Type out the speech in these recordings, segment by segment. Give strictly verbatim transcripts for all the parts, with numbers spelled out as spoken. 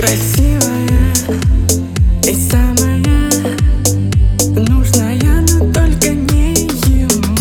Красивая и самая нужная, но только не ему.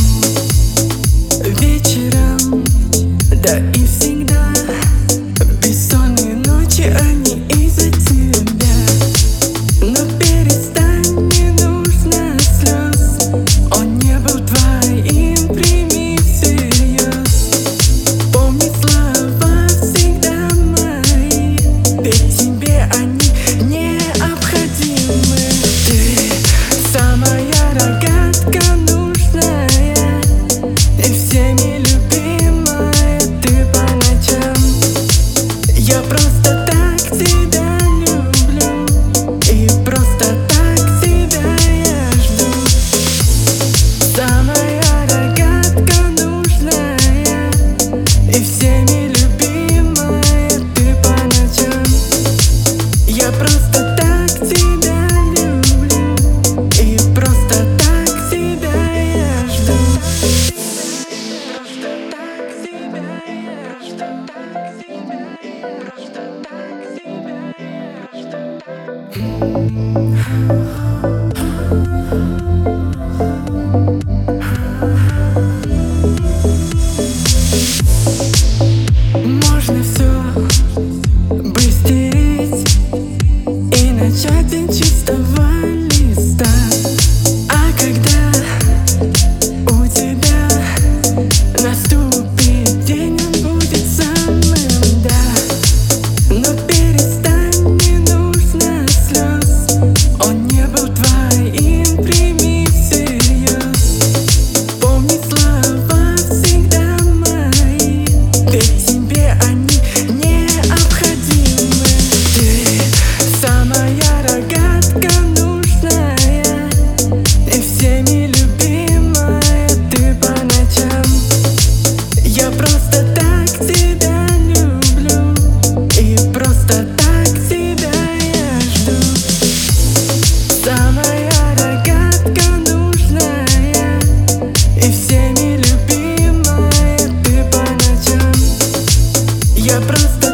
Вечером, да и всегда, бессонные ночи, они из-за тебя. Но перестань, не нужно слез, он не был твоим, прими всерьез. Помни слова всегда мои, ведь тебе они необходимы. Ты самая рогатка нужная и всеми любимая, ты по ночам. Я просто так тебя люблю и просто так тебя я жду. Самая рогатка нужная и всеми любимая, ты по ночам. Я просто так тебя люблю и просто так тебя я жду. Просто так тебя я жду. Просто так тебя Можно все быстрее и начать день чистого листа. А когда у тебя наступит день, он будет самым, да. Но перестань, не нужно слез, он не был твоим, прими всерьез. Помни слова всегда мои, ведь тебе они необходимы. Ты самая рогатка нужная и всеми любимая, ты по ночам. Я просто так тебя люблю и просто так тебя я жду. Самая рогатка нужная и всеми любимая, ты по ночам. Я просто